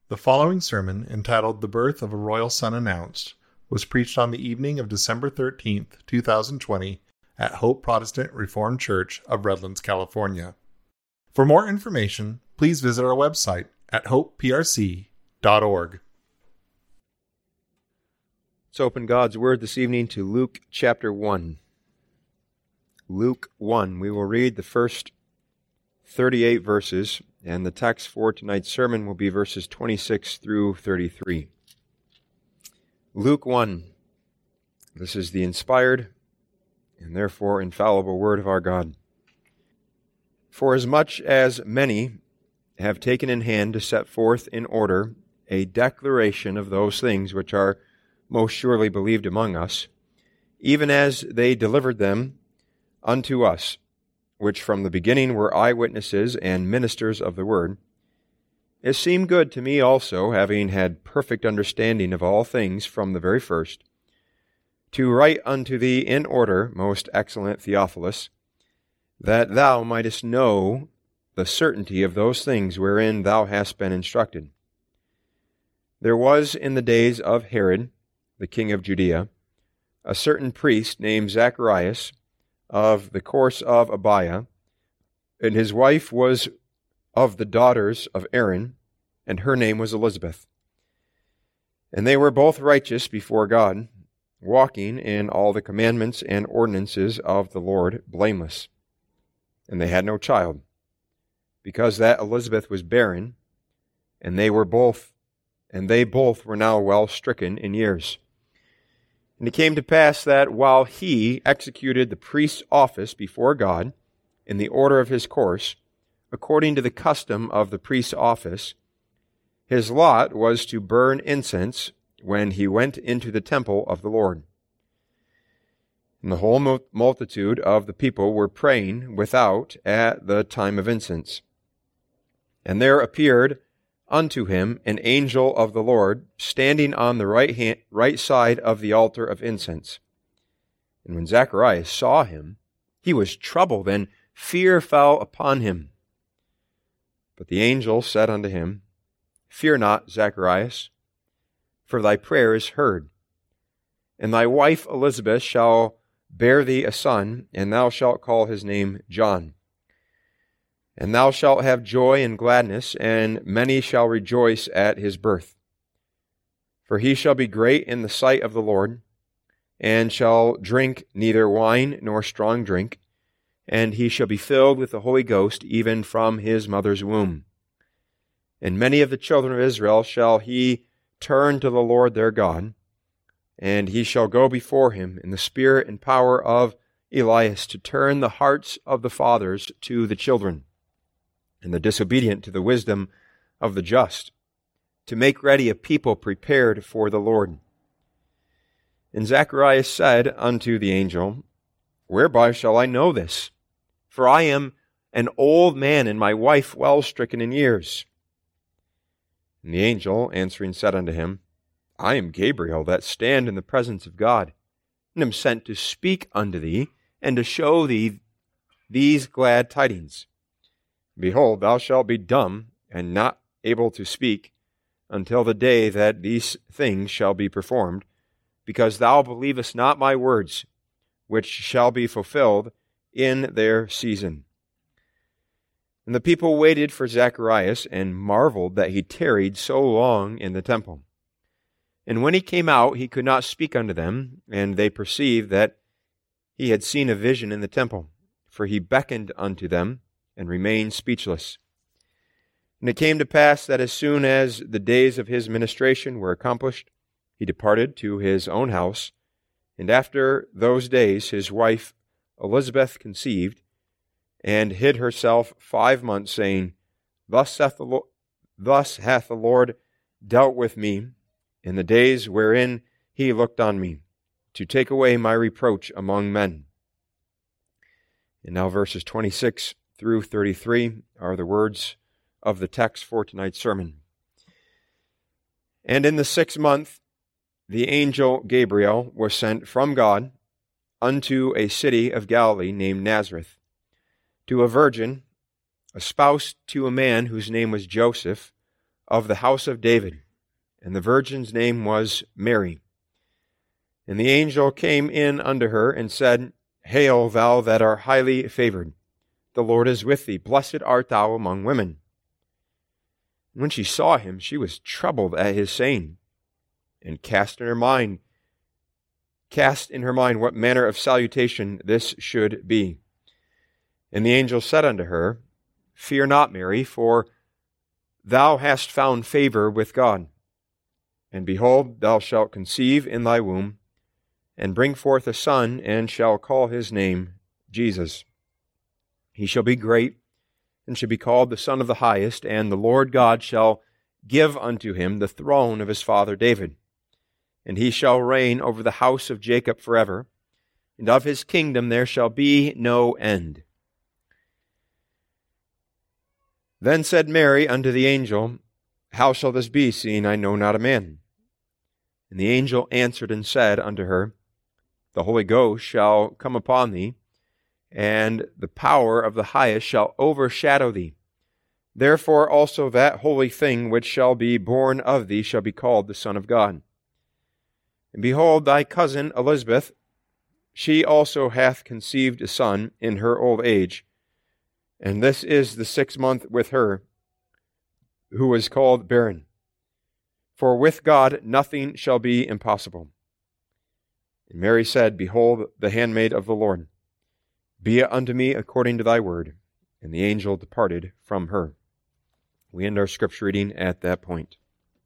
The following sermon, entitled The Birth of a Royal Son Announced, was preached on the evening of December 13th, 2020, at Hope Protestant Reformed Church of Redlands, California. For more information, please visit our website at hopeprc.org. Let's open God's Word this evening to Luke chapter 1. Luke 1. We will read the first 38 verses, and the text for tonight's sermon will be verses 26 through 33. Luke 1. This is the inspired and therefore infallible Word of our God. For as much as many have taken in hand to set forth in order a declaration of those things which are most surely believed among us, even as they delivered them unto us, which from the beginning were eyewitnesses and ministers of the word, it seemed good to me also, having had perfect understanding of all things from the very first, to write unto thee in order, most excellent Theophilus, that thou mightest know the certainty of those things wherein thou hast been instructed. There was in the days of Herod, the king of Judea, a certain priest named Zacharias, of the course of Abiah, and his wife was of the daughters of Aaron, and her name was Elizabeth. And they were both righteous before God, walking in all the commandments and ordinances of the Lord blameless. And they had no child, because that Elizabeth was barren, and they both were now well stricken in years. And it came to pass that while he executed the priest's office before God in the order of his course, according to the custom of the priest's office, his lot was to burn incense when he went into the temple of the Lord. And the whole multitude of the people were praying without at the time of incense. And there appeared unto him an angel of the Lord, standing on the right side of the altar of incense. And when Zacharias saw him, he was troubled, and fear fell upon him. But the angel said unto him, Fear not, Zacharias, for thy prayer is heard. And thy wife Elizabeth shall bear thee a son, and thou shalt call his name John. And thou shalt have joy and gladness, and many shall rejoice at his birth. For he shall be great in the sight of the Lord, and shall drink neither wine nor strong drink, and he shall be filled with the Holy Ghost even from his mother's womb. And many of the children of Israel shall he turn to the Lord their God, and he shall go before him in the spirit and power of Elias, to turn the hearts of the fathers to the children, and the disobedient to the wisdom of the just, to make ready a people prepared for the Lord. And Zacharias said unto the angel, Whereby shall I know this? For I am an old man, and my wife well stricken in years. And the angel answering said unto him, I am Gabriel, that stand in the presence of God, and am sent to speak unto thee, and to show thee these glad tidings. Behold, thou shalt be dumb, and not able to speak, until the day that these things shall be performed, because thou believest not my words, which shall be fulfilled in their season. And the people waited for Zacharias, and marveled that he tarried so long in the temple. And when he came out, he could not speak unto them, and they perceived that he had seen a vision in the temple, for he beckoned unto them, and remained speechless. And it came to pass that as soon as the days of his ministration were accomplished, he departed to his own house, and after those days his wife Elizabeth conceived, and hid herself 5 months, saying, Thus hath the Lord dealt with me in the days wherein he looked on me, to take away my reproach among men. And now verses 26 through 33 are the words of the text for tonight's sermon. And in the 6th month, the angel Gabriel was sent from God unto a city of Galilee named Nazareth, to a virgin, espoused to a man whose name was Joseph, of the house of David, and the virgin's name was Mary. And the angel came in unto her and said, Hail, thou that art highly favored, the Lord is with thee. Blessed art thou among women. And when she saw him, she was troubled at his saying, and cast in her mind what manner of salutation this should be. And the angel said unto her, Fear not, Mary, for thou hast found favor with God. And behold, thou shalt conceive in thy womb, and bring forth a son, and shall call his name Jesus. He shall be great, and shall be called the Son of the Highest, and the Lord God shall give unto him the throne of his father David. And he shall reign over the house of Jacob forever, and of his kingdom there shall be no end. Then said Mary unto the angel, How shall this be, seeing I know not a man? And the angel answered and said unto her, The Holy Ghost shall come upon thee, and the power of the highest shall overshadow thee. Therefore also that holy thing which shall be born of thee shall be called the Son of God. And behold, thy cousin Elizabeth, she also hath conceived a son in her old age, and this is the 6th month with her, who is called barren. For with God nothing shall be impossible. And Mary said, Behold, the handmaid of the Lord. Be it unto me according to thy word. And the angel departed from her. We end our scripture reading at that point.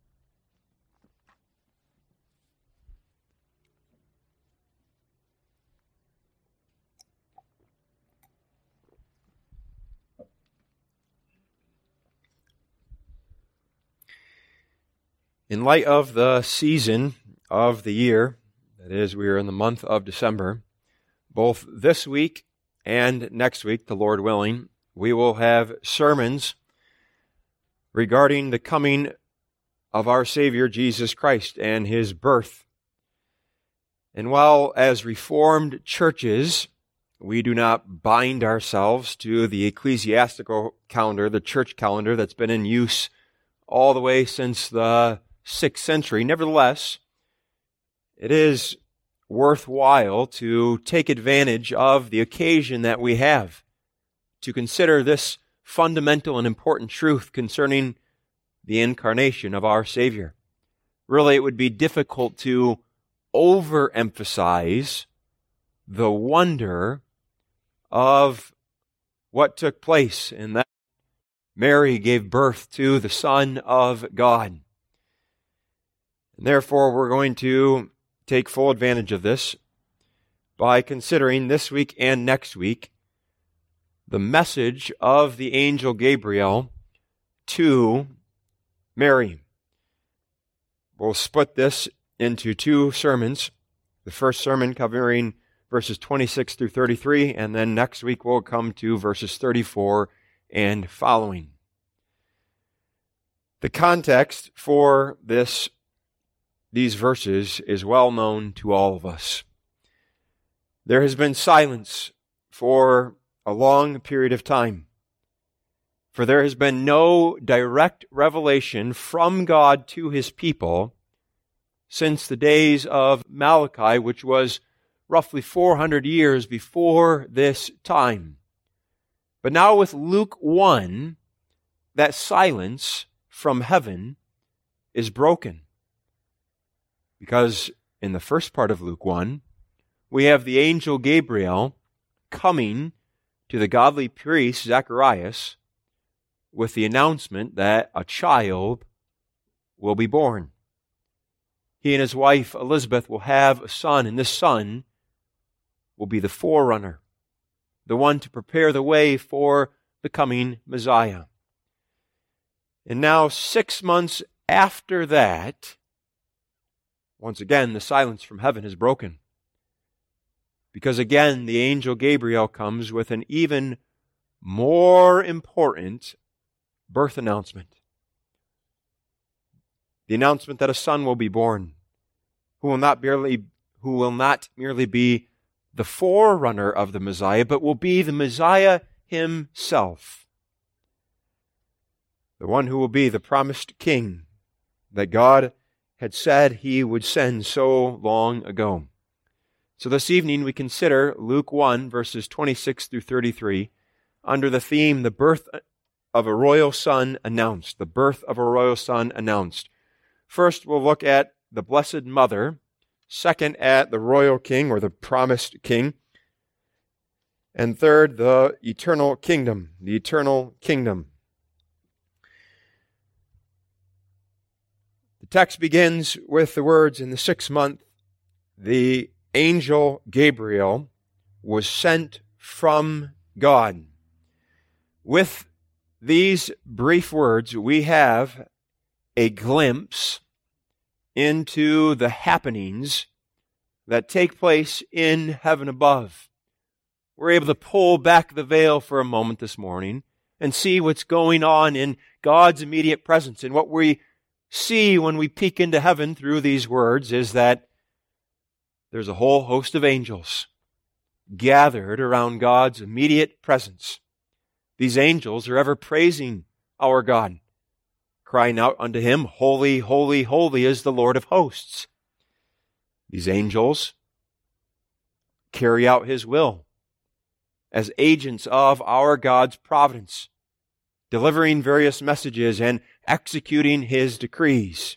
In light of the season of the year, that is, we are in the month of December, both this week and next week, the Lord willing, we will have sermons regarding the coming of our Savior Jesus Christ and his birth. And while as Reformed churches, we do not bind ourselves to the ecclesiastical calendar, the church calendar that's been in use all the way since the 6th century, nevertheless, it is worthwhile to take advantage of the occasion that we have to consider this fundamental and important truth concerning the incarnation of our Savior. Really, it would be difficult to overemphasize the wonder of what took place in that Mary gave birth to the Son of God. And therefore, we're going to take full advantage of this by considering this week and next week the message of the angel Gabriel to Mary. We'll split this into 2 sermons. The first sermon covering verses 26 through 33, and then next week we'll come to verses 34 and following. The context for these verses is well known to all of us. There has been silence for a long period of time, for there has been no direct revelation from God to his people since the days of Malachi, which was roughly 400 years before this time. But now with Luke 1, that silence from heaven is broken. Because in the first part of Luke 1, we have the angel Gabriel coming to the godly priest Zacharias with the announcement that a child will be born. He and his wife Elizabeth will have a son, and this son will be the forerunner, the one to prepare the way for the coming Messiah. And now, 6 months after that, once again, the silence from heaven is broken. Because again, the angel Gabriel comes with an even more important birth announcement. The announcement that a son will be born, who will not merely be the forerunner of the Messiah, but will be the Messiah himself. the one who will be the promised king that God had said he would send so long ago. So this evening we consider Luke 1, verses 26 through 33, under the theme, the birth of a royal son announced. The birth of a royal son announced. First, we'll look at the Blessed Mother. Second, at the royal king, or the promised king. And third, the eternal kingdom. The eternal kingdom. The text begins with the words, in the 6th month, the angel Gabriel was sent from God. With these brief words, we have a glimpse into the happenings that take place in heaven above. We're able to pull back the veil for a moment this morning and see what's going on in God's immediate presence. And what we see when we peek into heaven through these words is that there's a whole host of angels gathered around God's immediate presence. These angels are ever praising our God, crying out unto Him, Holy, holy, holy is the Lord of hosts. These angels carry out His will as agents of our God's providence, delivering various messages and executing His decrees.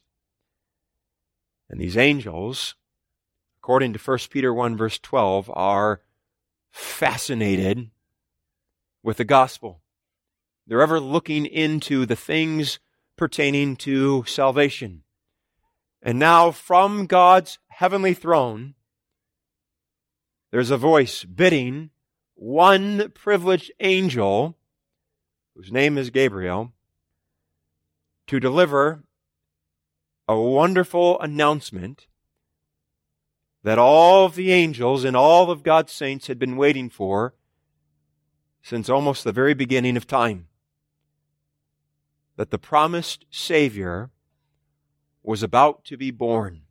And these angels, according to 1 Peter 1 verse 12, are fascinated with the gospel. They're ever looking into the things pertaining to salvation. And now from God's heavenly throne, there's a voice bidding one privileged angel, whose name is Gabriel, to deliver a wonderful announcement that all of the angels and all of God's saints had been waiting for since almost the very beginning of time. That the promised Savior was about to be born.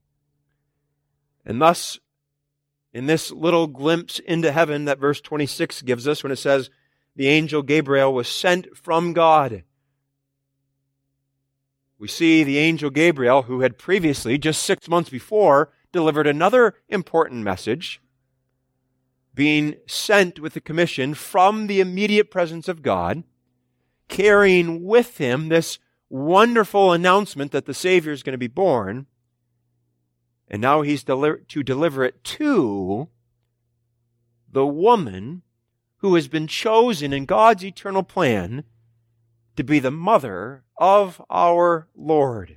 And thus, in this little glimpse into heaven that verse 26 gives us, when it says, the angel Gabriel was sent from God, we see the angel Gabriel, who had previously, just 6 months before, delivered another important message, being sent with the commission from the immediate presence of God, carrying with him this wonderful announcement that the Savior is going to be born. And now he's to deliver it to the woman who has been chosen in God's eternal plan to be the mother of our Lord.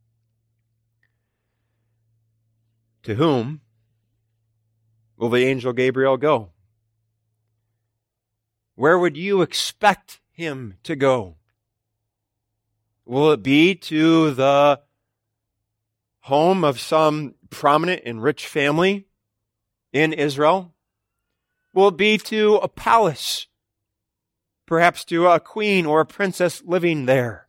To whom will the angel Gabriel go? Where would you expect him to go? Will it be to the home of some prominent and rich family in Israel? Will it be to a palace? Perhaps to a queen or a princess living there?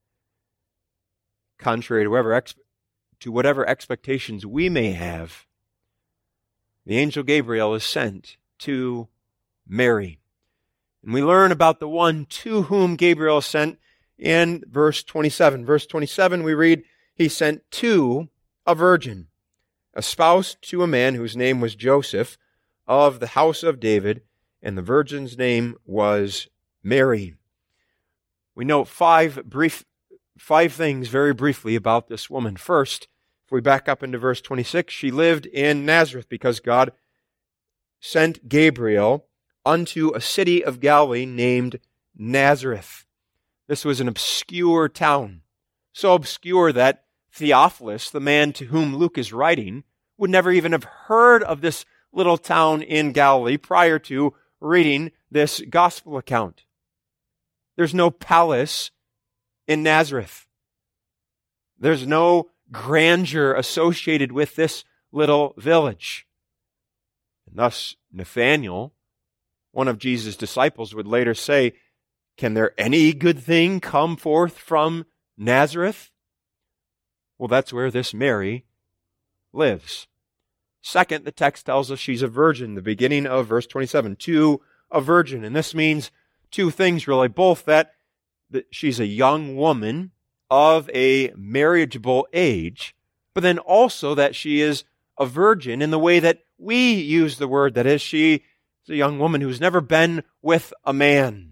Contrary to whatever expectations we may have, the angel Gabriel is sent to Mary. And we learn about the one to whom Gabriel is sent in verse 27. Verse 27 we read, he sent to a virgin, espoused to a man whose name was Joseph, of the house of David, and the virgin's name was Mary. We note five things very briefly about this woman. First, if we back up into verse 26, she lived in Nazareth because God sent Gabriel unto a city of Galilee named Nazareth. This was an obscure town, so obscure that Theophilus, the man to whom Luke is writing, would never even have heard of this little town in Galilee prior to reading this gospel account. There's no palace in Nazareth. There's no grandeur associated with this little village. And thus, Nathanael, one of Jesus' disciples, would later say, can there any good thing come forth from Nazareth? Well, that's where this Mary lives. Second, the text tells us she's a virgin, the beginning of verse 27, to a virgin. And this means two things really, both that that she's a young woman of a marriageable age, but then also that she is a virgin in the way that we use the word, that is, she is a young woman who's never been with a man.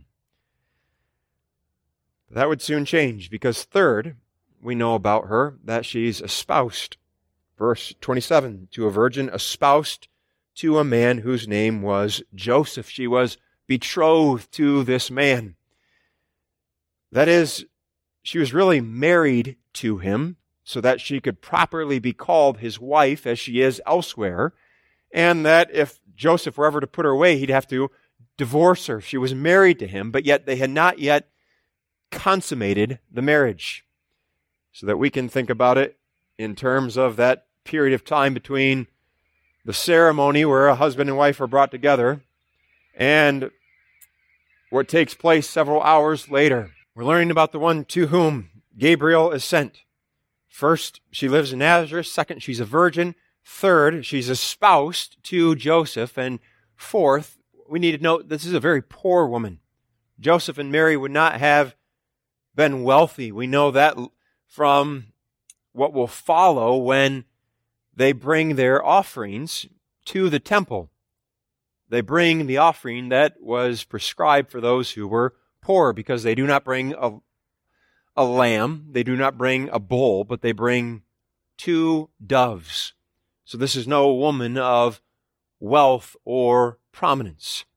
That would soon change, because third, we know about her that she's espoused. Verse 27, to a virgin espoused to a man whose name was Joseph. She was betrothed to this man. That is, she was really married to him so that she could properly be called his wife as she is elsewhere, and that if Joseph were ever to put her away, he'd have to divorce her. She was married to him, but yet they had not yet consummated the marriage. So that we can think about it in terms of that period of time between the ceremony where a husband and wife are brought together and what takes place several hours later. We're learning about the one to whom Gabriel is sent. First, she lives in Nazareth. Second, she's a virgin. Third, she's espoused to Joseph. And fourth, we need to note this is a very poor woman. Joseph and Mary would not have been wealthy. We know that from what will follow when they bring their offerings to the temple. They bring the offering that was prescribed for those who were poor, because they do not bring a lamb, they do not bring a bull, but they bring 2 doves. So this is no woman of wealth or prominence.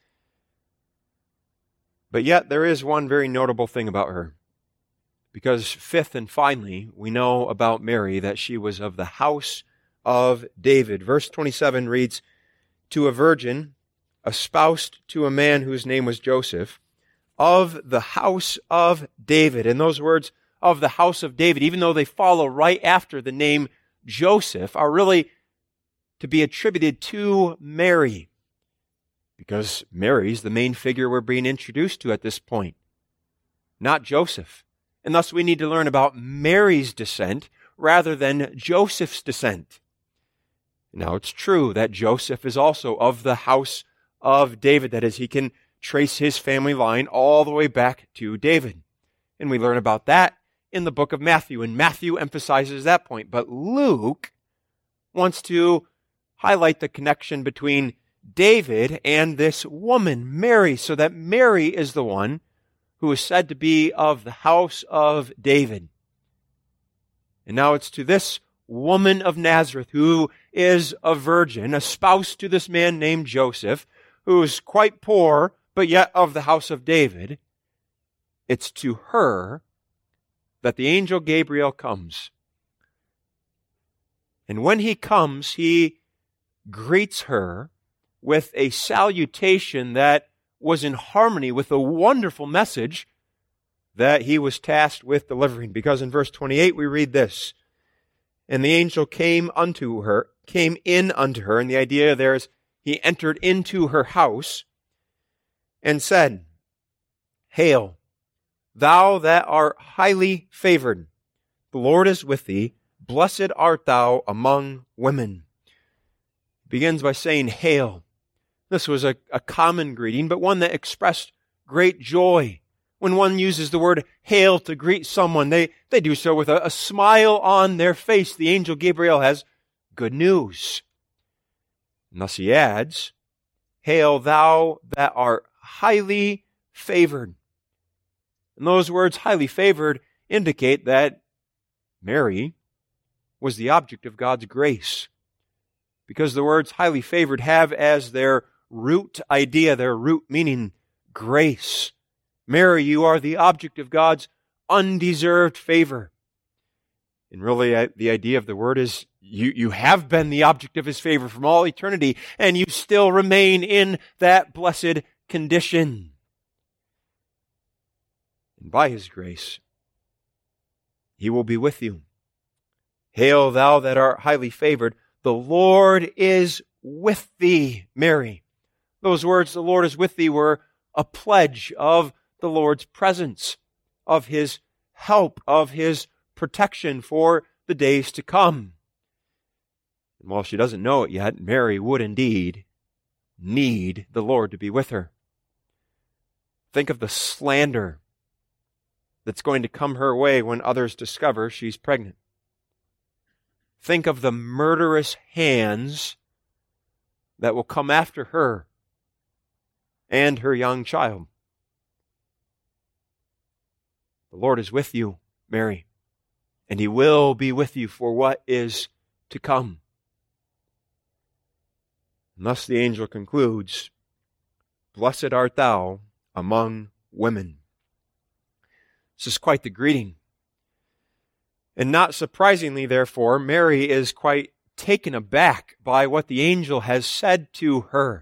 But yet there is one very notable thing about her. Because fifth and finally, we know about Mary that she was of the house of David. Verse 27 reads, to a virgin espoused to a man whose name was Joseph, of the house of David. And those words, of the house of David, even though they follow right after the name Joseph, are really to be attributed to Mary, because Mary's the main figure we're being introduced to at this point, not Joseph. And thus we need to learn about Mary's descent rather than Joseph's descent. Now it's true that Joseph is also of the house of David. That is, he can trace his family line all the way back to David. And we learn about that in the book of Matthew. And Matthew emphasizes that point. But Luke wants to highlight the connection between David and this woman, Mary, so that Mary is the one who is said to be of the house of David. And now it's to this woman of Nazareth, who is a virgin, espoused to this man named Joseph, who is quite poor, but yet of the house of David. It's to her that the angel Gabriel comes. And when he comes, he greets her with a salutation that was in harmony with the wonderful message that he was tasked with delivering. Because in verse 28 we read this, and the angel came in unto her, and the idea there is he entered into her house and said, Hail, thou that art highly favored, the Lord is with thee, blessed art thou among women. It begins by saying, Hail. This was a common greeting, but one that expressed great joy. When one uses the word hail to greet someone, they do so with a smile on their face. The angel Gabriel has good news. And thus he adds, Hail thou that art highly favored. And those words, highly favored, indicate that Mary was the object of God's grace. Because the words highly favored have as their root idea, their root meaning, grace. Mary, you are the object of God's undeserved favor. And really, the idea of the word is you have been the object of His favor from all eternity, and you still remain in that blessed condition. And by His grace, He will be with you. Hail thou that art highly favored, the Lord is with thee, Mary. Those words, the Lord is with thee, were a pledge of the Lord's presence, of His help, of His protection for the days to come. And while she doesn't know it yet, Mary would indeed need the Lord to be with her. Think of the slander that's going to come her way when others discover she's pregnant. Think of the murderous hands that will come after her and her young child. The Lord is with you, Mary, and He will be with you for what is to come. And thus the angel concludes, "Blessed art thou among women." This is quite the greeting. And not surprisingly, therefore, Mary is quite taken aback by what the angel has said to her.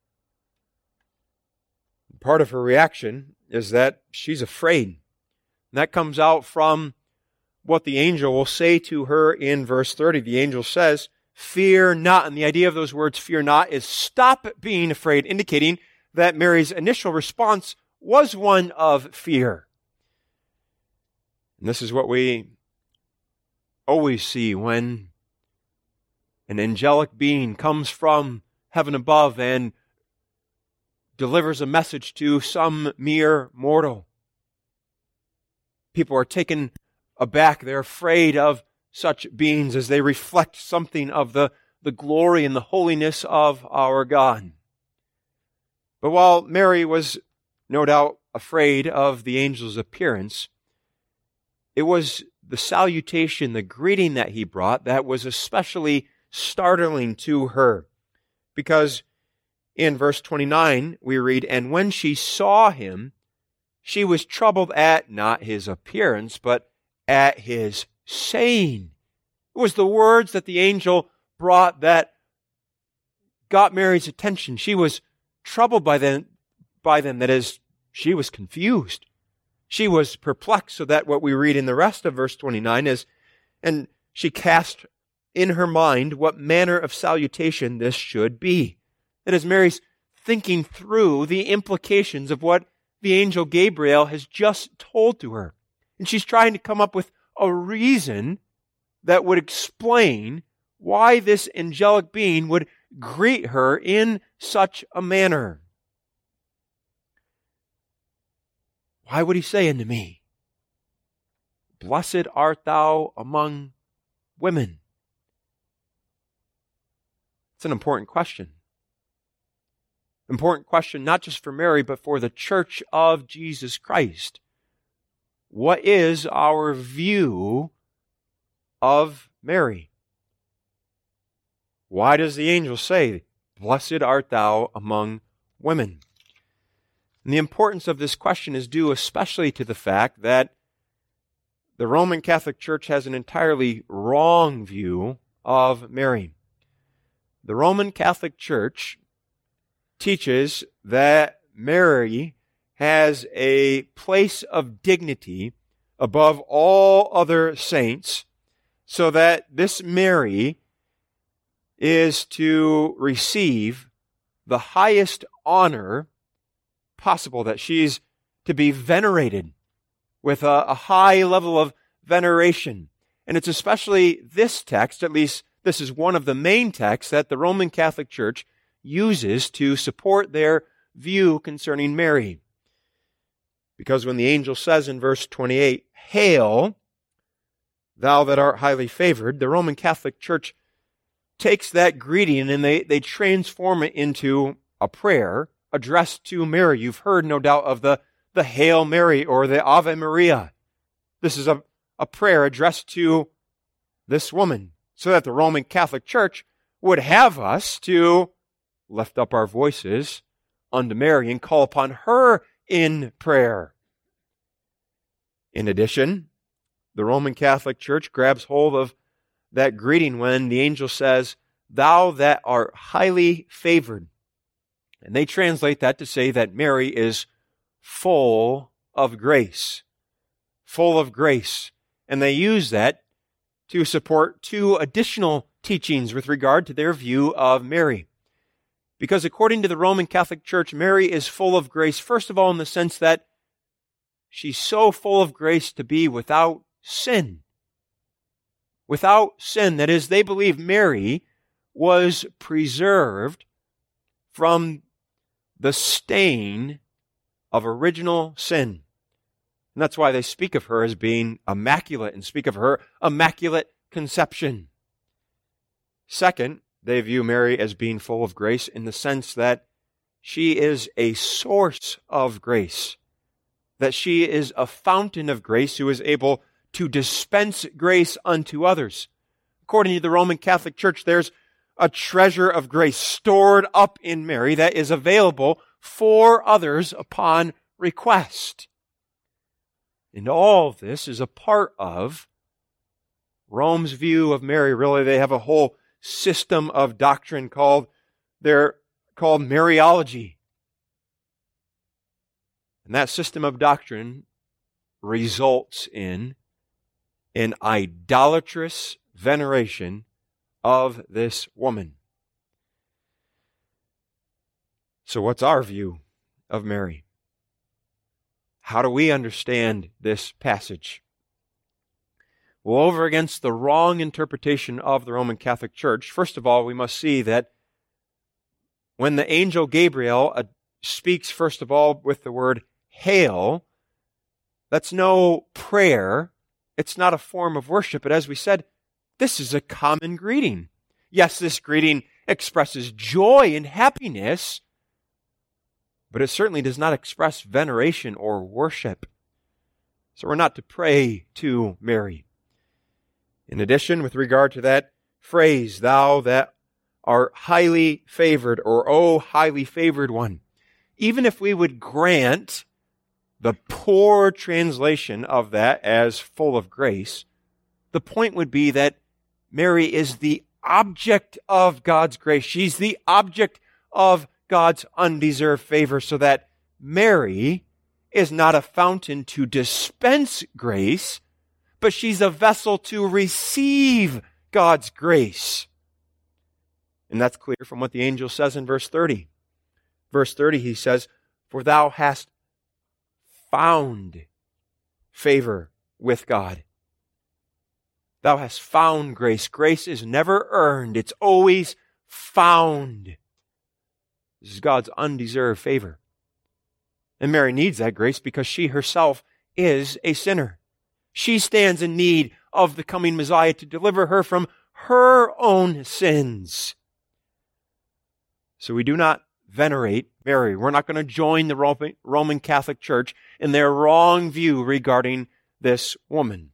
Part of her reaction is that she's afraid. And that comes out from what the angel will say to her in verse 30. The angel says, "Fear not." And the idea of those words, "fear not," is stop being afraid, indicating that Mary's initial response was one of fear. And this is what we always see when an angelic being comes from heaven above and delivers a message to some mere mortal. People are taken aback. They're afraid of such beings as they reflect something of the glory and the holiness of our God. But while Mary was no doubt afraid of the angel's appearance, it was the salutation, the greeting that he brought that was especially startling to her. Because in verse 29 we read, "And when she saw him, she was troubled at not his appearance, but at his saying." It was the words that the angel brought that got Mary's attention. She was troubled by them. That is, she was confused. She was perplexed, so that what we read in the rest of verse 29 is, "And she cast in her mind what manner of salutation this should be." That is, Mary's thinking through the implications of what the angel Gabriel has just told to her. And she's trying to come up with a reason that would explain why this angelic being would greet her in such a manner. Why would he say unto me, "Blessed art thou among women"? It's an important question. Important question not just for Mary, but for the Church of Jesus Christ. What is our view of Mary? Why does the angel say, "Blessed art thou among women"? And the importance of this question is due especially to the fact that the Roman Catholic Church has an entirely wrong view of Mary. The Roman Catholic Church teaches that Mary has a place of dignity above all other saints, so that this Mary is to receive the highest honor possible, that she's to be venerated with a high level of veneration. And it's especially this text, at least this is one of the main texts that the Roman Catholic Church uses to support their view concerning Mary. Because when the angel says in verse 28, "Hail, thou that art highly favored," the Roman Catholic Church takes that greeting and they transform it into a prayer addressed to Mary. You've heard, no doubt, of the Hail Mary or the Ave Maria. This is a prayer addressed to this woman, so that the Roman Catholic Church would have us to lift up our voices unto Mary and call upon her in prayer. In addition, the Roman Catholic Church grabs hold of that greeting when the angel says, "Thou that art highly favored." And they translate that to say that Mary is full of grace. Full of grace. And they use that to support two additional teachings with regard to their view of Mary. Because according to the Roman Catholic Church, Mary is full of grace, first of all, in the sense that she's so full of grace to be without sin. Without sin. That is, they believe Mary was preserved from the stain of original sin. And that's why they speak of her as being immaculate and speak of her immaculate conception. Second, they view Mary as being full of grace in the sense that she is a source of grace, that she is a fountain of grace who is able to dispense grace unto others. According to the Roman Catholic Church, there's a treasure of grace stored up in Mary that is available for others upon request. And all of this is a part of Rome's view of Mary. Really, they have a whole system of doctrine called Mariology. And that system of doctrine results in an idolatrous veneration of this woman. So what's our view of Mary? How do we understand this passage? Well, over against the wrong interpretation of the Roman Catholic Church, first of all, we must see that when the angel Gabriel speaks, first of all, with the word hail, that's no prayer. It's not a form of worship. But as we said, this is a common greeting. Yes, this greeting expresses joy and happiness, but it certainly does not express veneration or worship. So we're not to pray to Mary. In addition, with regard to that phrase, thou that art highly favored, or O highly favored one, even if we would grant the poor translation of that as full of grace, the point would be that Mary is the object of God's grace. She's the object of God's undeserved favor, so that Mary is not a fountain to dispense grace, but she's a vessel to receive God's grace. And that's clear from what the angel says in verse 30. Verse 30, he says, for thou hast found favor with God. Thou hast found grace. Grace is never earned. It's always found. This is God's undeserved favor. And Mary needs that grace because she herself is a sinner. She stands in need of the coming Messiah to deliver her from her own sins. So we do not venerate Mary. We're not going to join the Roman Catholic Church in their wrong view regarding this woman.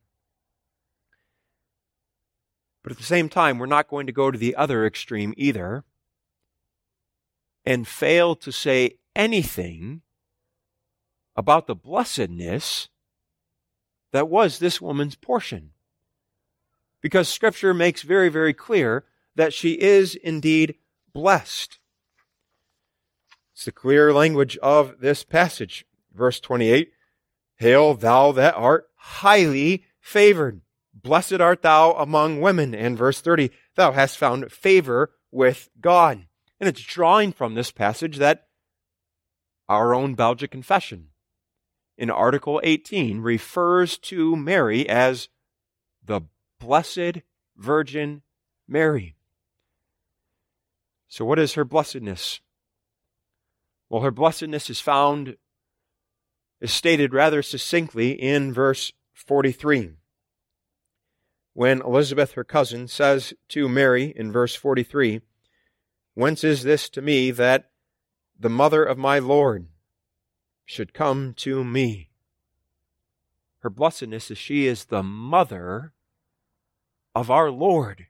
But at the same time, we're not going to go to the other extreme either and fail to say anything about the blessedness that was this woman's portion. Because Scripture makes very, very clear that she is indeed blessed. It's the clear language of this passage. Verse 28, hail thou that art highly favored. Blessed art thou among women. And verse 30, thou hast found favor with God. And it's drawing from this passage that our own Belgic Confession in Article 18 refers to Mary as the Blessed Virgin Mary. So what is her blessedness? Well, her blessedness is stated rather succinctly in verse 43. When Elizabeth, her cousin, says to Mary in verse 43, whence is this to me that the mother of my Lord should come to me? Her blessedness is she is the mother of our Lord.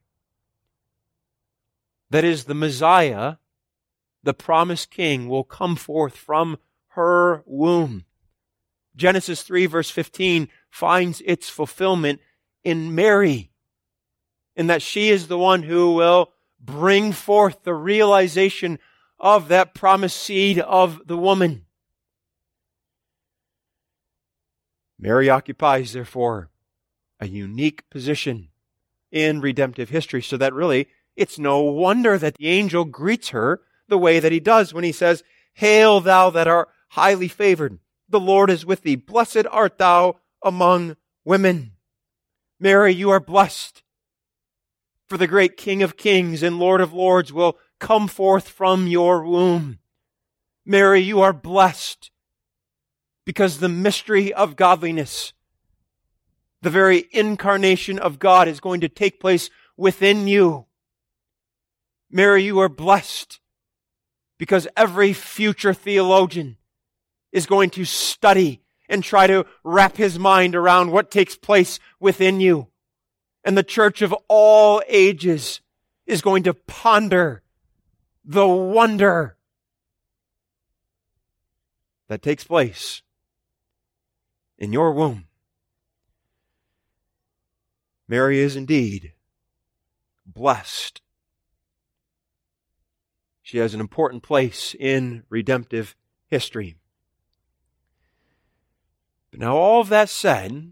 That is, the Messiah, the promised King, will come forth from her womb. Genesis 3 verse 15 finds its fulfillment in Mary, in that she is the one who will bring forth the realization of that promised seed of the woman. Mary occupies, therefore, a unique position in redemptive history, so that really it's no wonder that the angel greets her the way that he does when he says, hail thou that art highly favored. The Lord is with thee. Blessed art thou among women. Mary, you are blessed. For the great King of Kings and Lord of Lords will come forth from your womb. Mary, you are blessed. because the mystery of godliness, the very incarnation of God, is going to take place within you. Mary, you are blessed because every future theologian is going to study and try to wrap his mind around what takes place within you. And the church of all ages is going to ponder the wonder that takes place in your womb. Mary is indeed blessed. She has an important place in redemptive history. But now, all of that said,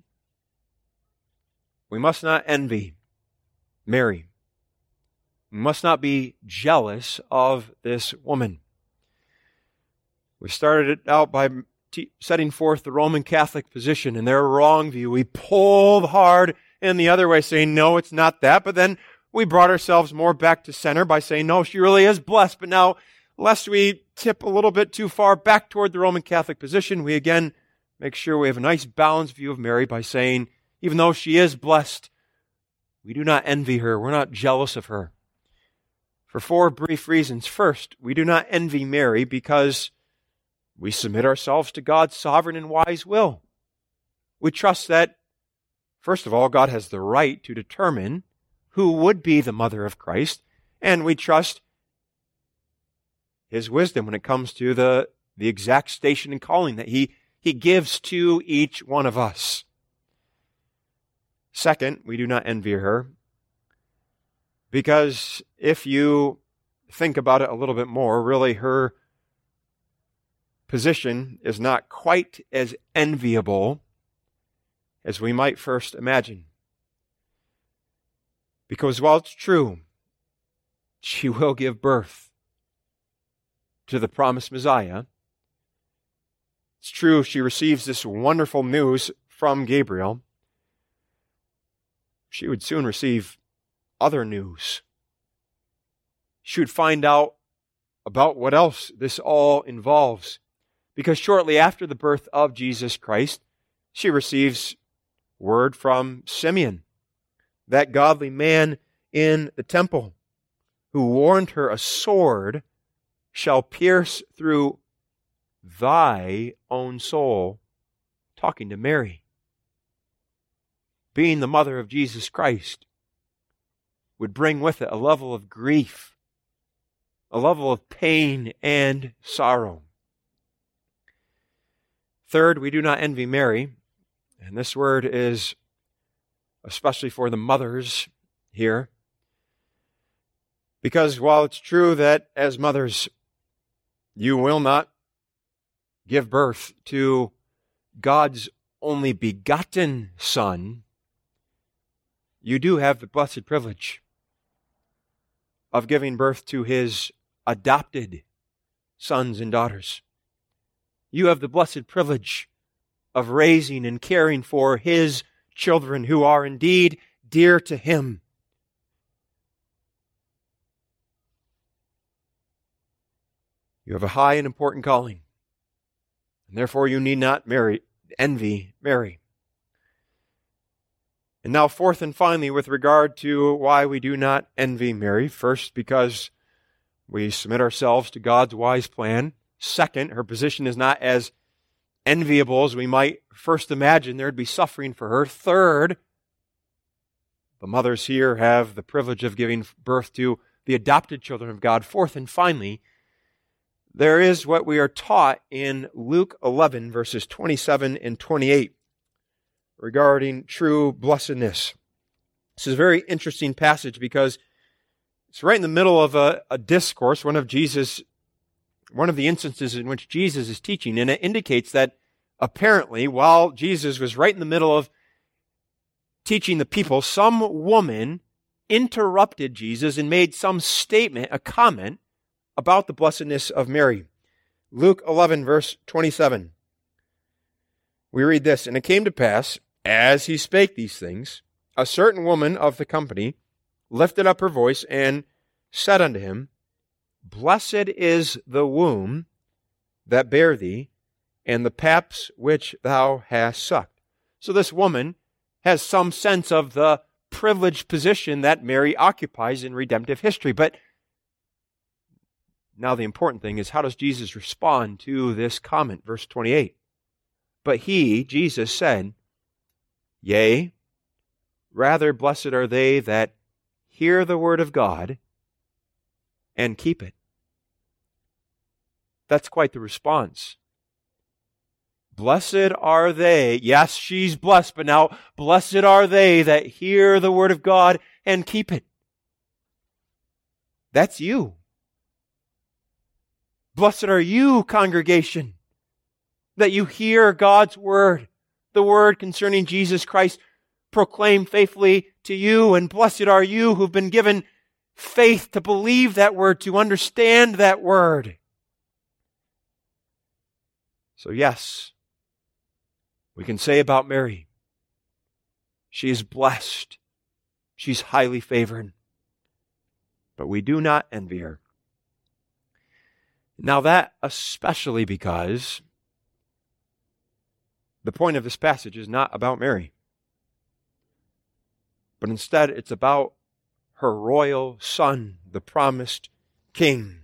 we must not envy Mary. We must not be jealous of this woman. We started it out by setting forth the Roman Catholic position and their wrong view. We pulled hard in the other way, saying, no, it's not that. But then we brought ourselves more back to center by saying, no, she really is blessed. But now, lest we tip a little bit too far back toward the Roman Catholic position, we again make sure we have a nice balanced view of Mary by saying, even though she is blessed, we do not envy her. We're not jealous of her. For 4 brief reasons. First, we do not envy Mary because we submit ourselves to God's sovereign and wise will. We trust that, first of all, God has the right to determine who would be the mother of Christ, and we trust His wisdom when it comes to the exact station and calling that He gives to each one of us. Second, we do not envy her because if you think about it a little bit more, really her position is not quite as enviable as we might first imagine. Because while it's true, she will give birth to the promised Messiah, it's true she receives this wonderful news from Gabriel, she would soon receive other news. She would find out about what else this all involves. Because shortly after the birth of Jesus Christ, she receives word from Simeon, that godly man in the temple, who warned her, a sword shall pierce through thy own soul, talking to Mary. Being the mother of Jesus Christ would bring with it a level of grief, a level of pain and sorrow. Third, we do not envy Mary, and this word is especially for the mothers here, because while it's true that as mothers you will not give birth to God's only begotten Son, you do have the blessed privilege of giving birth to His adopted sons and daughters. You have the blessed privilege of raising and caring for His children who are indeed dear to Him. You have a high and important calling, and therefore you need not envy Mary. And now, fourth and finally, with regard to why we do not envy Mary. First, because we submit ourselves to God's wise plan. Second, her position is not as enviable as we might first imagine. There would be suffering for her. Third, the mothers here have the privilege of giving birth to the adopted children of God. Fourth and finally, there is what we are taught in Luke 11, verses 27 and 28. Regarding true blessedness. This is a very interesting passage because it's right in the middle of a discourse, one of the instances in which Jesus is teaching, and it indicates that apparently while Jesus was right in the middle of teaching the people, some woman interrupted Jesus and made some statement, a comment about the blessedness of Mary. Luke 11, verse 27. We read this, "And it came to pass, as he spake these things, a certain woman of the company lifted up her voice and said unto him, Blessed is the womb that bare thee, and the paps which thou hast sucked. So this woman has some sense of the privileged position that Mary occupies in redemptive history. But now the important thing is, how does Jesus respond to this comment? Verse 28. But he, Jesus, said, Yea, rather blessed are they that hear the word of God and keep it. That's quite the response. Blessed are they. Yes, she's blessed, but now blessed are they that hear the word of God and keep it. That's you. Blessed are you, congregation, that you hear God's word, the word concerning Jesus Christ, proclaimed faithfully to you, and blessed are you who've been given faith to believe that word, to understand that word. So yes, we can say about Mary, she is blessed. She's highly favored. But we do not envy her. Now that especially because the point of this passage is not about Mary, but instead it's about her royal son, the promised king.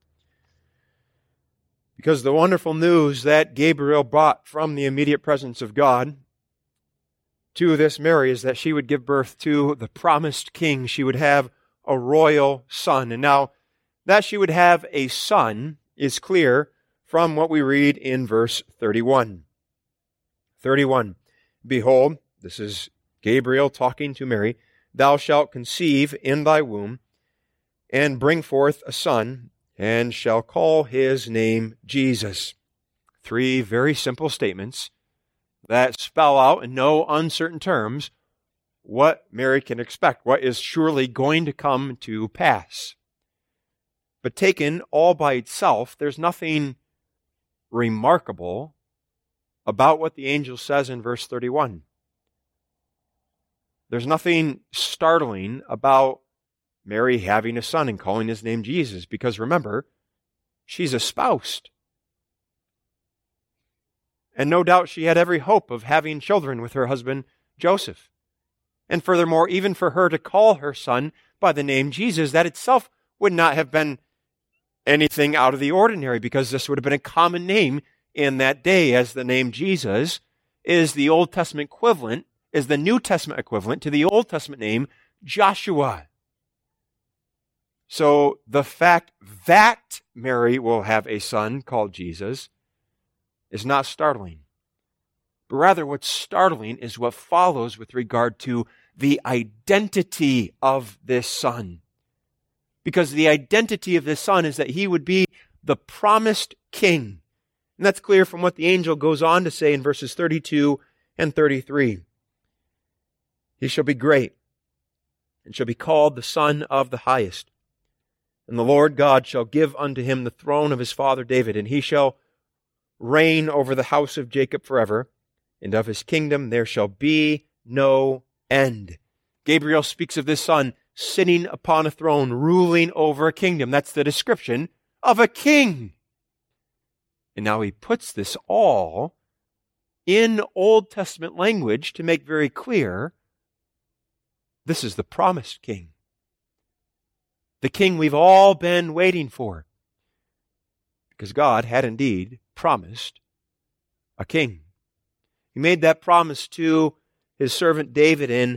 Because the wonderful news that Gabriel brought from the immediate presence of God to this Mary is that she would give birth to the promised king. She would have a royal son. And now that she would have a son is clear from what we read in verse 31. 31. Behold, this is Gabriel talking to Mary, thou shalt conceive in thy womb and bring forth a son, and shall call his name Jesus. 3 very simple statements that spell out in no uncertain terms what Mary can expect, what is surely going to come to pass. But taken all by itself, there's nothing remarkable about what the angel says in verse 31. There's nothing startling about Mary having a son and calling his name Jesus, because remember, she's espoused. And no doubt she had every hope of having children with her husband Joseph. And furthermore, even for her to call her son by the name Jesus, that itself would not have been anything out of the ordinary, because this would have been a common name in that day, as the name Jesus is the Old Testament equivalent, is the New Testament equivalent to the Old Testament name Joshua. So the fact that Mary will have a son called Jesus is not startling. But rather what's startling is what follows with regard to the identity of this son. Because the identity of this son is that he would be the promised king. And that's clear from what the angel goes on to say in verses 32 and 33. He shall be great and shall be called the Son of the Highest. And the Lord God shall give unto him the throne of his father David, and he shall reign over the house of Jacob forever, and of his kingdom there shall be no end. Gabriel speaks of this son sitting upon a throne, ruling over a kingdom. That's the description of a king. And now he puts this all in Old Testament language to make very clear this is the promised king. The king we've all been waiting for. Because God had indeed promised a king. He made that promise to his servant David in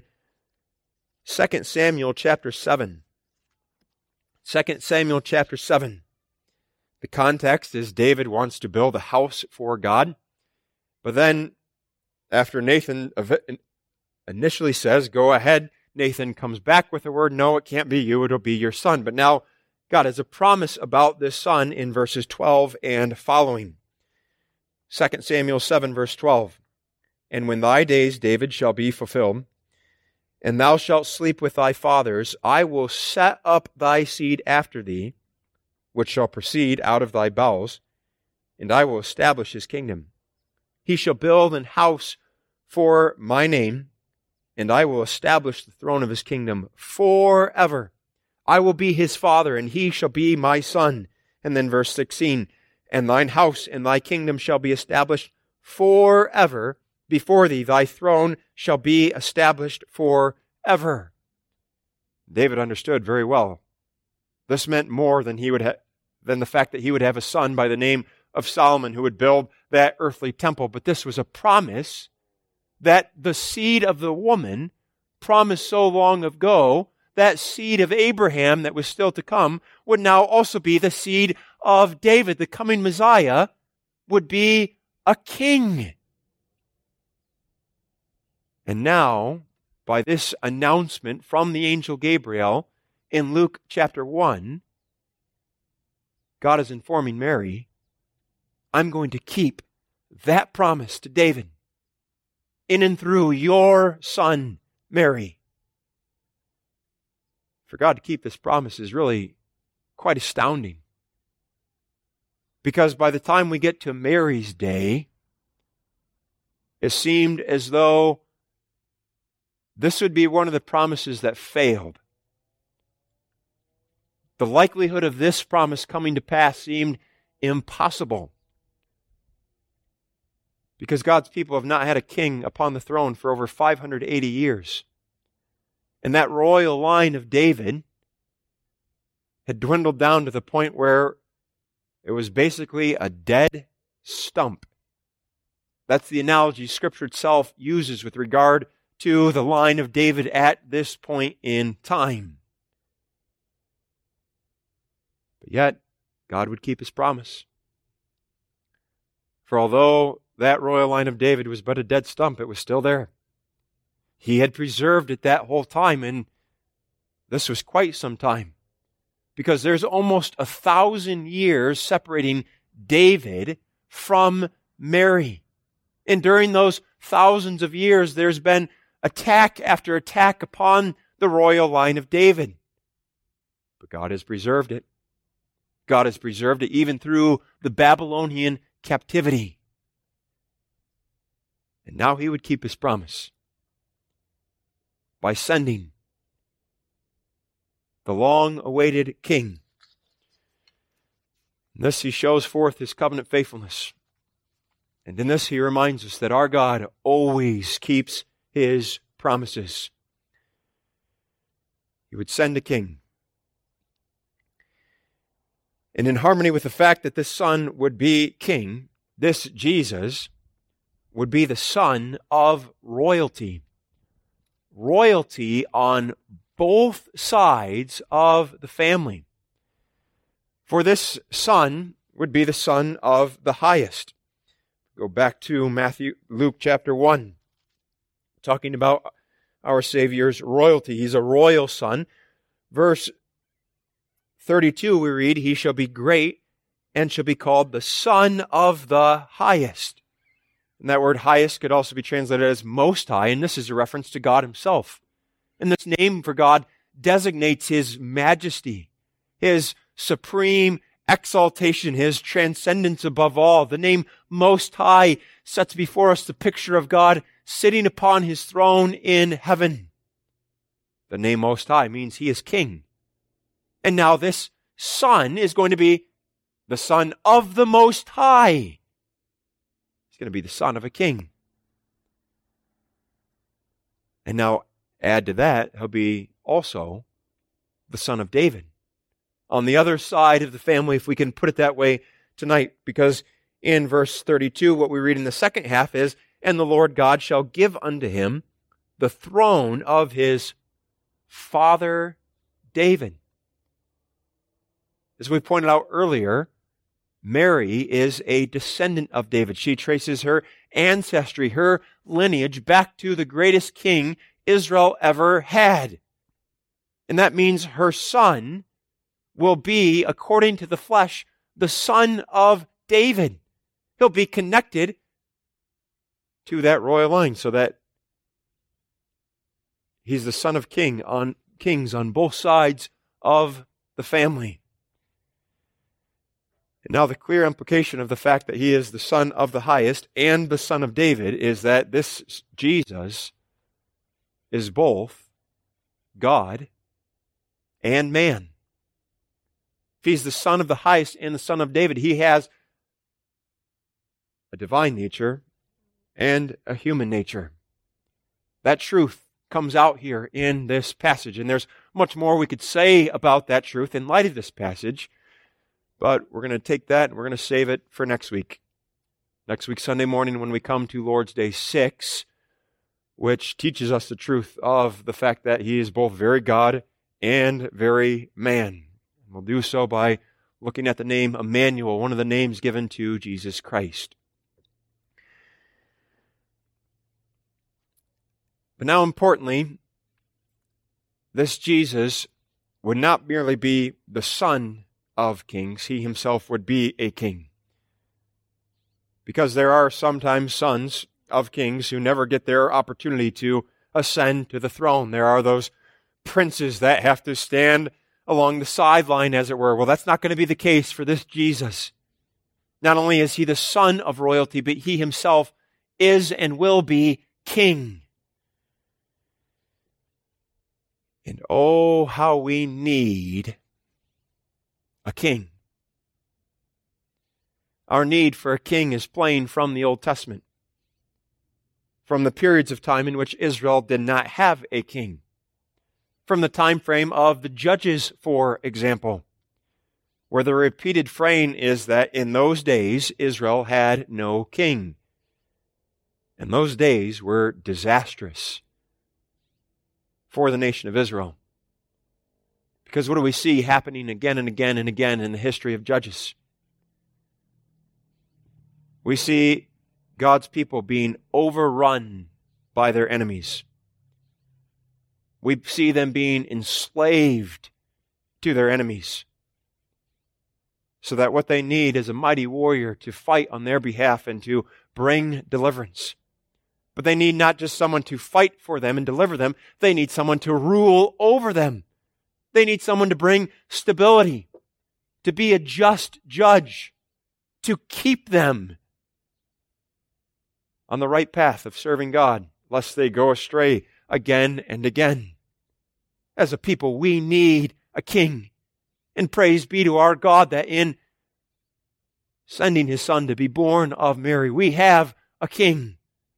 2 Samuel chapter 7. 2 Samuel chapter 7. The context is David wants to build a house for God. But then, after Nathan initially says, go ahead, Nathan comes back with the word, no, it can't be you, it'll be your son. But now God has a promise about this son in verses 12 and following. 2 Samuel 7 verse 12. And when thy days, David, shall be fulfilled, and thou shalt sleep with thy fathers, I will set up thy seed after thee, which shall proceed out of thy bowels, and I will establish his kingdom. He shall build an house for my name, and I will establish the throne of his kingdom forever. I will be his father, and he shall be my son. And then verse 16, and thine house and thy kingdom shall be established forever before thee. Thy throne shall be established forever. David understood very well. This meant more than than the fact that he would have a son by the name of Solomon who would build that earthly temple. But this was a promise that the seed of the woman promised so long ago, that seed of Abraham that was still to come, would now also be the seed of David. The coming Messiah would be a king. And now, by this announcement from the angel Gabriel in Luke chapter 1, God is informing Mary, I'm going to keep that promise to David in and through your son, Mary. For God to keep this promise is really quite astounding. Because by the time we get to Mary's day, it seemed as though this would be one of the promises that failed. The likelihood of this promise coming to pass seemed impossible. Because God's people have not had a king upon the throne for over 580 years. And that royal line of David had dwindled down to the point where it was basically a dead stump. That's the analogy Scripture itself uses with regard to the line of David at this point in time. But yet, God would keep His promise. For although that royal line of David was but a dead stump, it was still there. He had preserved it that whole time, and this was quite some time. Because there's almost 1,000 years separating David from Mary. And during those thousands of years, there's been attack after attack upon the royal line of David. But God has preserved it. God has preserved it even through the Babylonian captivity. And now He would keep His promise by sending the long-awaited King. In this He shows forth His covenant faithfulness. And in this He reminds us that our God always keeps His promises. He would send a king. And in harmony with the fact that this Son would be king, this Jesus would be the son of royalty. Royalty on both sides of the family. For this Son would be the Son of the highest. Go back to Luke chapter 1, talking about our Savior's royalty. He's a royal son. Verse 32 we read, He shall be great and shall be called the Son of the Highest. And that word highest could also be translated as Most High, and this is a reference to God Himself. And this name for God designates His majesty, His supreme exaltation, His transcendence above all. The name Most High sets before us the picture of God sitting upon His throne in heaven. The name Most High means He is king. And now this Son is going to be the Son of the Most High. He's going to be the son of a king. And now add to that, He'll be also the son of David. On the other side of the family, if we can put it that way tonight, because in verse 32, what we read in the second half is, And the Lord God shall give unto him the throne of his father David. As we pointed out earlier, Mary is a descendant of David. She traces her ancestry, her lineage, back to the greatest king Israel ever had. And that means her son will be, according to the flesh, the son of David. He'll be connected to that royal line so that he's the son of kings on both sides of the family. And now the clear implication of the fact that He is the Son of the highest and the Son of David is that this Jesus is both God and man. If He's the Son of the highest and the Son of David, He has a divine nature and a human nature. That truth comes out here in this passage, and there's much more we could say about that truth in light of this passage, but we're going to take that and we're going to save it for next week. Next week, Sunday morning, when we come to Lord's Day 6, which teaches us the truth of the fact that He is both very God and very man. We'll do so by looking at the name Emmanuel, one of the names given to Jesus Christ. But now, importantly, this Jesus would not merely be the Son of kings, He Himself would be a king. Because there are sometimes sons of kings who never get their opportunity to ascend to the throne. There are those princes that have to stand along the sideline, as it were. Well, that's not going to be the case for this Jesus. Not only is He the son of royalty, but He Himself is and will be king. And oh, how we need a king. Our need for a king is plain from the Old Testament, from the periods of time in which Israel did not have a king, from the time frame of the Judges, for example, where the repeated refrain is that in those days Israel had no king. And those days were disastrous for the nation of Israel. Because what do we see happening again and again and again in the history of Judges? We see God's people being overrun by their enemies. We see them being enslaved to their enemies, so that what they need is a mighty warrior to fight on their behalf and to bring deliverance. But they need not just someone to fight for them and deliver them, they need someone to rule over them. They need someone to bring stability, to be a just judge, to keep them on the right path of serving God, lest they go astray again and again. As a people, we need a king. And praise be to our God that in sending His Son to be born of Mary, we have a king.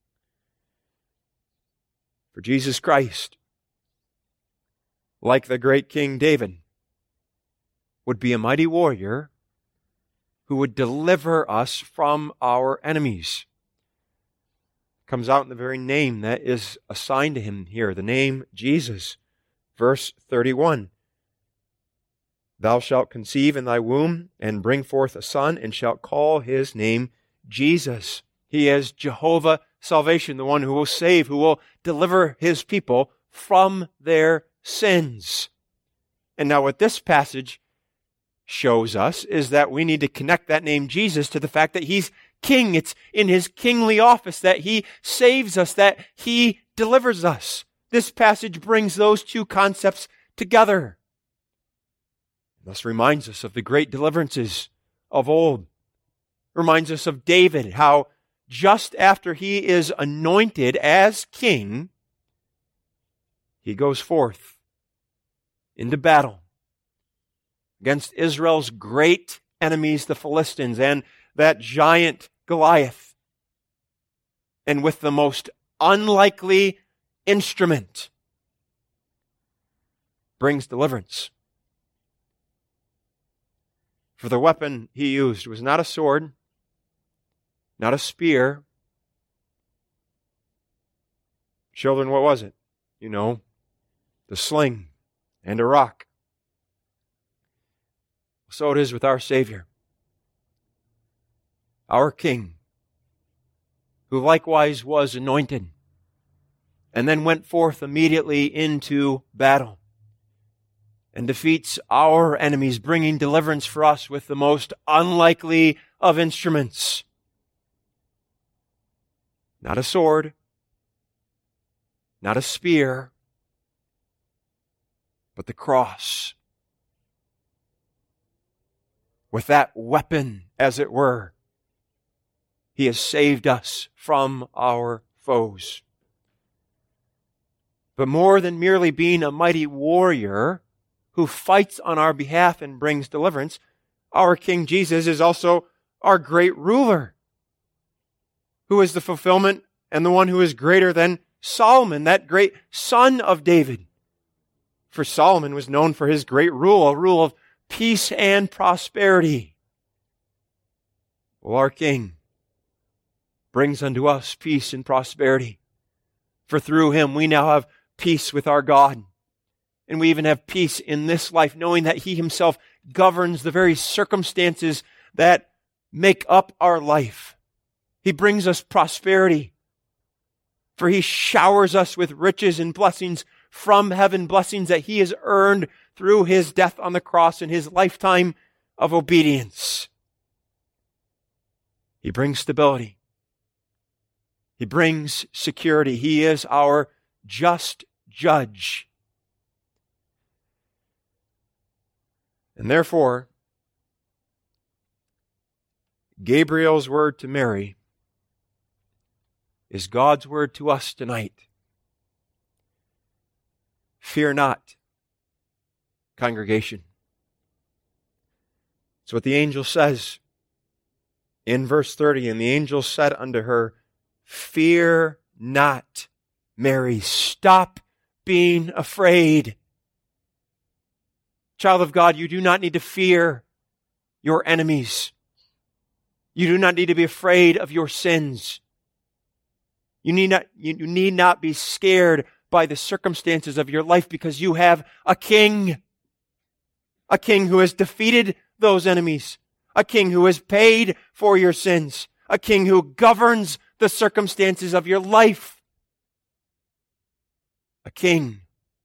For Jesus Christ, like the great King David, would be a mighty warrior who would deliver us from our enemies. Comes out in the very name that is assigned to Him here, the name Jesus. Verse 31, Thou shalt conceive in thy womb and bring forth a son, and shalt call his name Jesus. He is Jehovah salvation, the one who will save, who will deliver His people from their sins. And now what this passage shows us is that we need to connect that name Jesus to the fact that He's King. It's in His kingly office that He saves us, that He delivers us. This passage brings those two concepts together. Thus reminds us of the great deliverances of old. Reminds us of David, how just after he is anointed as king, he goes forth into battle against Israel's great enemies, the Philistines, and that giant Goliath. And with the most unlikely instrument, brings deliverance. For the weapon he used was not a sword, not a spear. Children, what was it? You know, the sling and a rock. So it is with our Savior, our King, who likewise was anointed and then went forth immediately into battle and defeats our enemies, bringing deliverance for us with the most unlikely of instruments. Not a sword, not a spear, but the cross. With that weapon, as it were, He has saved us from our foes. But more than merely being a mighty warrior who fights on our behalf and brings deliverance, our King Jesus is also our great ruler. who is the fulfillment and the one who is greater than Solomon, that great son of David. For Solomon was known for his great rule, a rule of peace and prosperity. Well, our King brings unto us peace and prosperity. For through him we now have peace with our God. And we even have peace in this life, knowing that he himself governs the very circumstances that make up our life. He brings us prosperity. For he showers us with riches and blessings from heaven, blessings that he has earned through his death on the cross and his lifetime of obedience. He brings stability. He brings security. He is our just judge. And therefore, Gabriel's word to Mary is God's word to us tonight. Fear not, congregation. It's what the angel says in verse 30. And the angel said unto her, Fear not, Mary. Stop being afraid. Child of God, you do not need to fear your enemies. You do not need to be afraid of your sins. You need not be scared by the circumstances of your life, because you have a king who has defeated those enemies, a king who has paid for your sins, a king who governs the circumstances of your life, a king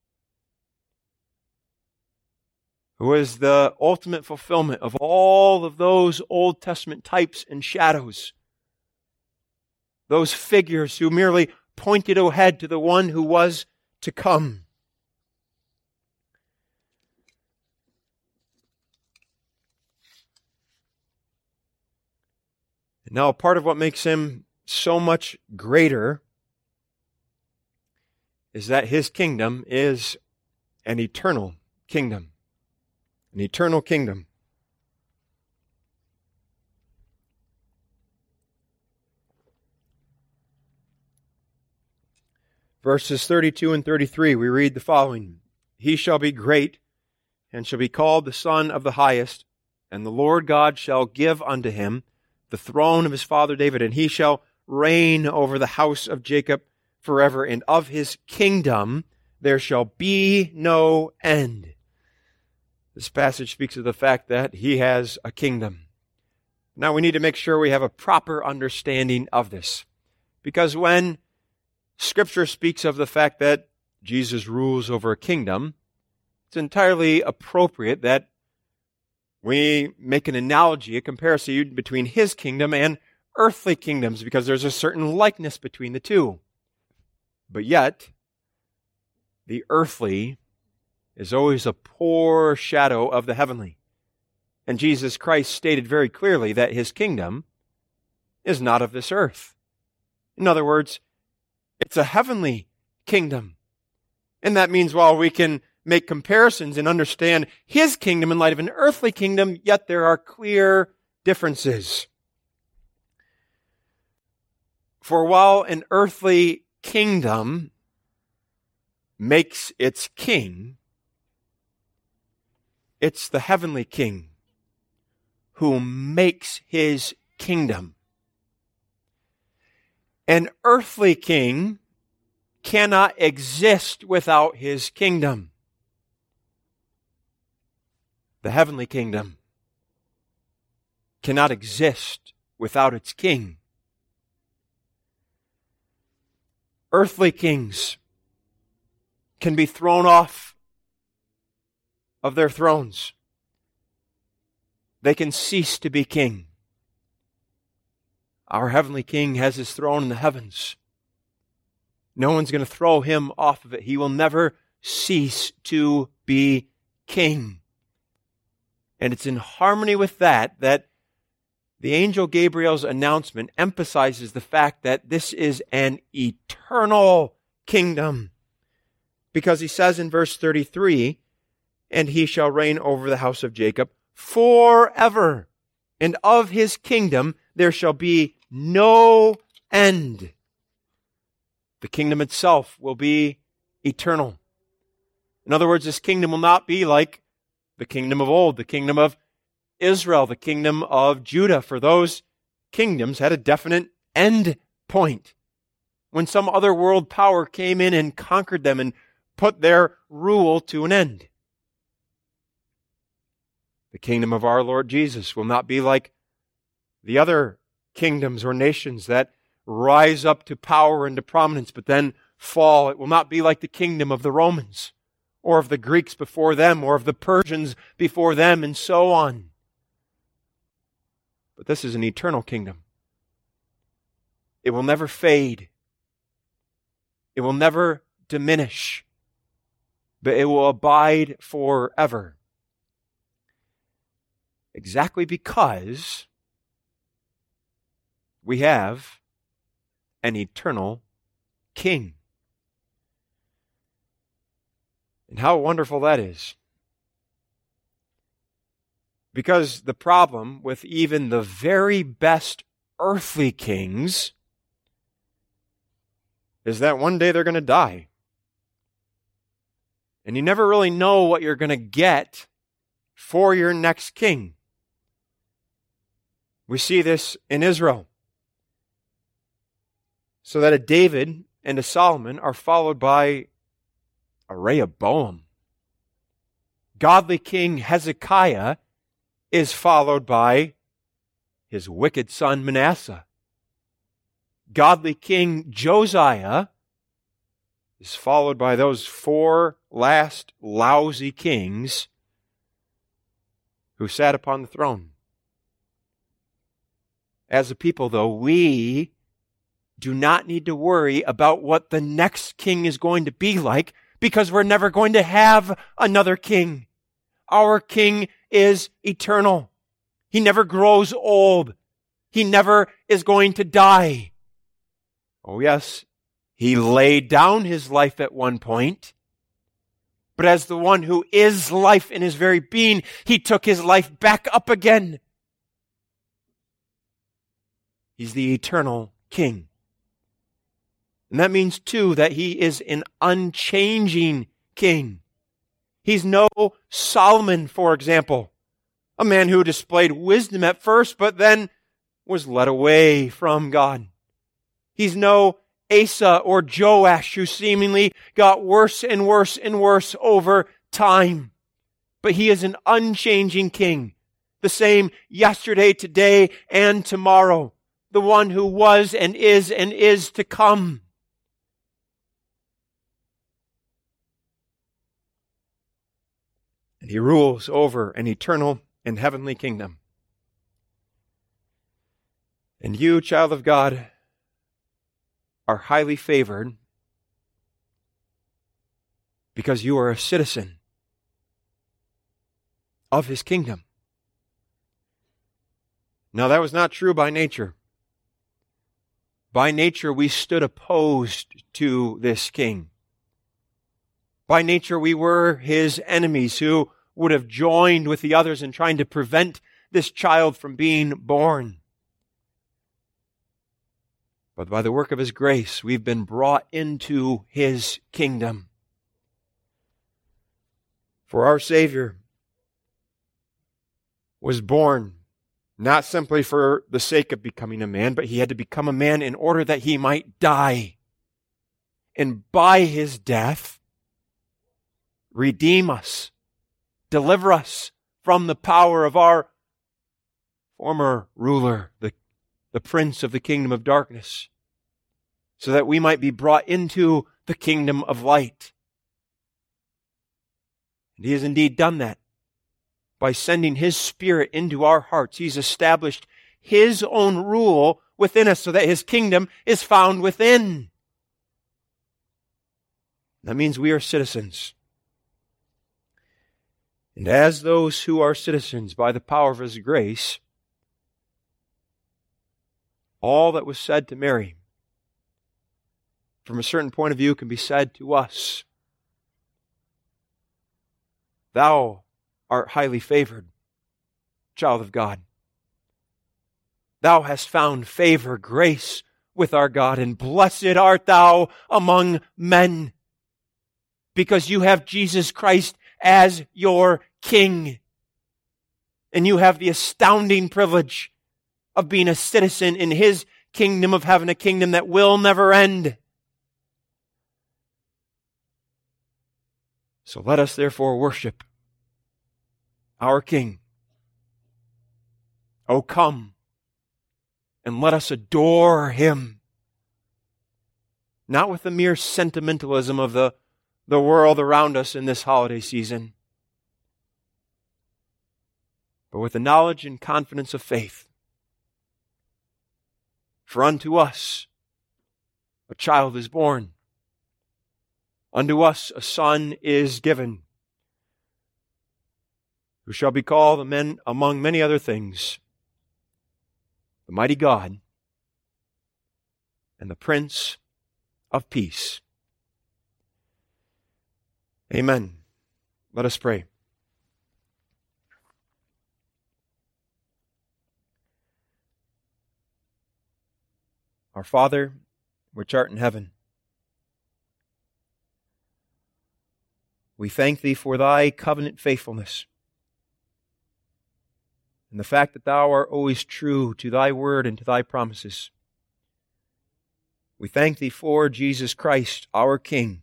who is the ultimate fulfillment of all of those Old Testament types and shadows, those figures who merely pointed ahead to the one who was to come. And now, part of what makes him so much greater is that his kingdom is an eternal kingdom. An eternal kingdom. Verses 32 and 33, we read the following. He shall be great, and shall be called the Son of the Highest, and the Lord God shall give unto him the throne of his father David, and he shall reign over the house of Jacob forever, and of his kingdom there shall be no end. This passage speaks of the fact that he has a kingdom. Now we need to make sure we have a proper understanding of this, because when Scripture speaks of the fact that Jesus rules over a kingdom, it's entirely appropriate that we make an analogy, a comparison between his kingdom and earthly kingdoms, because there's a certain likeness between the two. But yet, the earthly is always a poor shadow of the heavenly. And Jesus Christ stated very clearly that his kingdom is not of this earth. In other words, it's a heavenly kingdom. And that means while we can make comparisons and understand his kingdom in light of an earthly kingdom, yet there are clear differences. For while an earthly kingdom makes its king, it's the heavenly king who makes his kingdom. An earthly king cannot exist without his kingdom. The heavenly kingdom cannot exist without its king. Earthly kings can be thrown off of their thrones. They can cease to be king. Our heavenly king has his throne in the heavens. No one's going to throw him off of it. He will never cease to be king. And it's in harmony with that the angel Gabriel's announcement emphasizes the fact that this is an eternal kingdom. Because he says in verse 33, and he shall reign over the house of Jacob forever, and of his kingdom there shall be no end. The kingdom itself will be eternal. In other words, this kingdom will not be like the kingdom of old, the kingdom of Israel, the kingdom of Judah, for those kingdoms had a definite end point. When some other world power came in and conquered them and put their rule to an end. The kingdom of our Lord Jesus will not be like the other kingdoms or nations that rise up to power and to prominence but then fall. It will not be like the kingdom of the Romans or of the Greeks before them or of the Persians before them and so on. But this is an eternal kingdom. It will never fade. It will never diminish, but it will abide forever. Exactly because we have an eternal King. And how wonderful that is. Because the problem with even the very best earthly kings is that one day they're going to die. And you never really know what you're going to get for your next king. We see this in Israel. So that a David and a Solomon are followed by a Rehoboam. Godly King Hezekiah is followed by his wicked son Manasseh. Godly King Josiah is followed by those 4 last lousy kings who sat upon the throne. As a people, though, we do not need to worry about what the next king is going to be like because we're never going to have another king. Our king is eternal. He never grows old. He never is going to die. Oh yes, he laid down his life at one point, but as the one who is life in his very being, he took his life back up again. He's the eternal King. And that means, too, that he is an unchanging king. He's no Solomon, for example, a man who displayed wisdom at first, but then was led away from God. He's no Asa or Joash, who seemingly got worse and worse and worse over time. But he is an unchanging king, the same yesterday, today, and tomorrow, the one who was and is to come. And he rules over an eternal and heavenly kingdom. And you, child of God, are highly favored because you are a citizen of his kingdom. Now, that was not true by nature. By nature, we stood opposed to this king. By nature, we were his enemies who would have joined with the others in trying to prevent this child from being born. But by the work of his grace, we've been brought into his kingdom. For our Savior was born not simply for the sake of becoming a man, but he had to become a man in order that he might die. And by his death, redeem us, deliver us from the power of our former ruler, the prince of the kingdom of darkness, so that we might be brought into the kingdom of light. And he has indeed done that by sending his Spirit into our hearts. He's established his own rule within us so that his kingdom is found within. That means we are citizens. And as those who are citizens by the power of his grace, all that was said to Mary, from a certain point of view, can be said to us. Thou art highly favored, child of God. Thou hast found favor, grace with our God, and blessed art thou among men, because you have Jesus Christ as your King. And you have the astounding privilege of being a citizen in His kingdom of heaven, a kingdom that will never end. So let us therefore worship our King. Oh, come and let us adore Him. Not with the mere sentimentalism of the world around us in this holiday season, but with the knowledge and confidence of faith. For unto us a child is born, unto us a son is given, who shall be called among many other things, the mighty God and the Prince of Peace. Amen. Let us pray. Our Father, which art in heaven, we thank Thee for Thy covenant faithfulness and the fact that Thou art always true to Thy word and to Thy promises. We thank Thee for Jesus Christ, our King.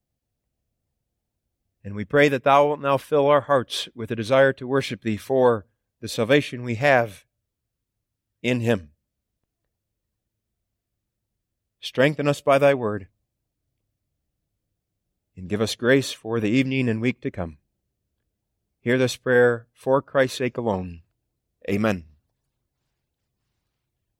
And we pray that Thou wilt now fill our hearts with a desire to worship Thee for the salvation we have in Him. Strengthen us by Thy word, and give us grace for the evening and week to come. Hear this prayer for Christ's sake alone. Amen.